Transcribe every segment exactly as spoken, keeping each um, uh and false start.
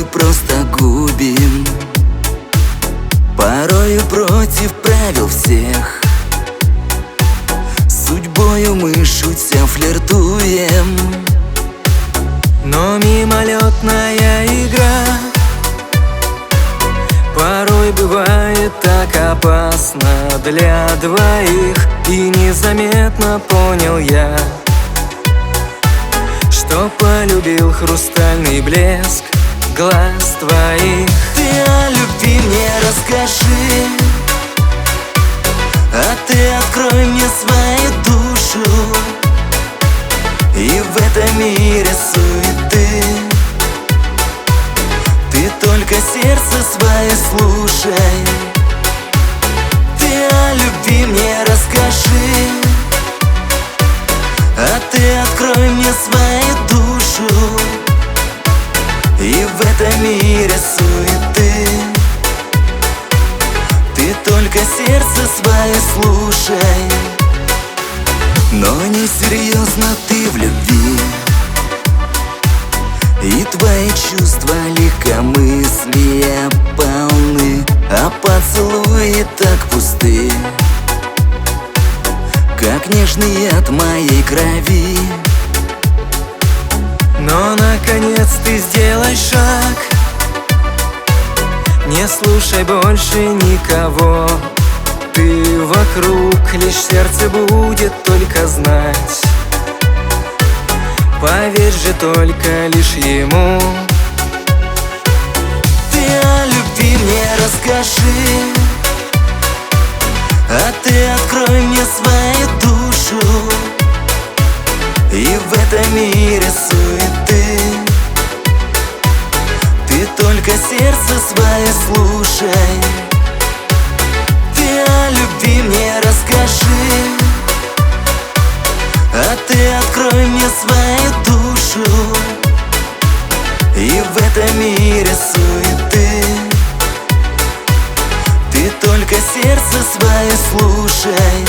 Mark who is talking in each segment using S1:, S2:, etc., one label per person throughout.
S1: просто губим, порою против правил всех. Судьбою мы шутя флиртуем,
S2: но мимолетная игра порой бывает так опасна для двоих. И незаметно понял я, что полюбил хрустальный блеск глаз твоих.
S1: Ты о любви мне расскажи, а ты открой мне свою душу. И в этом мире суеты ты только сердце свое слушай. Ты о любви мне расскажи, а ты открой мне свою душу. И в этом мире суеты ты только сердце свое слушай. Но несерьезно ты в любви, и твои чувства легкомыслия полны, а поцелуи так пусты, как нежный яд моей крови.
S2: Но наконец ты сделай шаг, не слушай больше никого. Ты вокруг, лишь сердце будет только знать. Поверь же только лишь ему.
S1: Ты о любви мне расскажи, а ты открой мне свою душу. И в этом мире суеты ты только сердце свое слушай. Ты о любви мне расскажи, а ты открой мне свою душу. И в этом мире суеты ты только сердце свое слушай.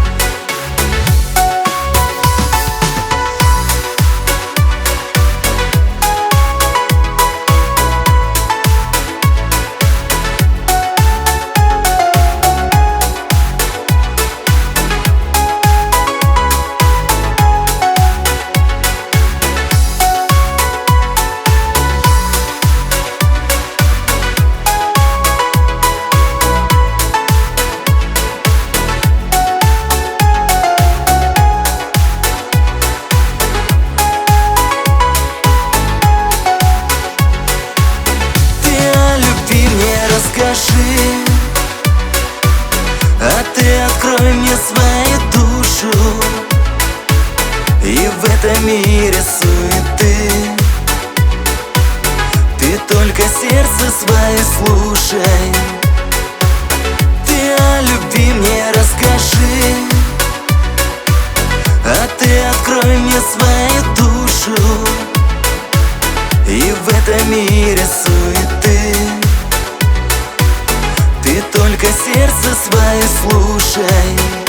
S1: Скажи, а ты открой мне свою душу. И в этом мире суеты ты только сердце свое слушай. Ты о любви мне расскажи, а ты открой мне свою душу. И в этом мире суеты ты только сердце свое слушай.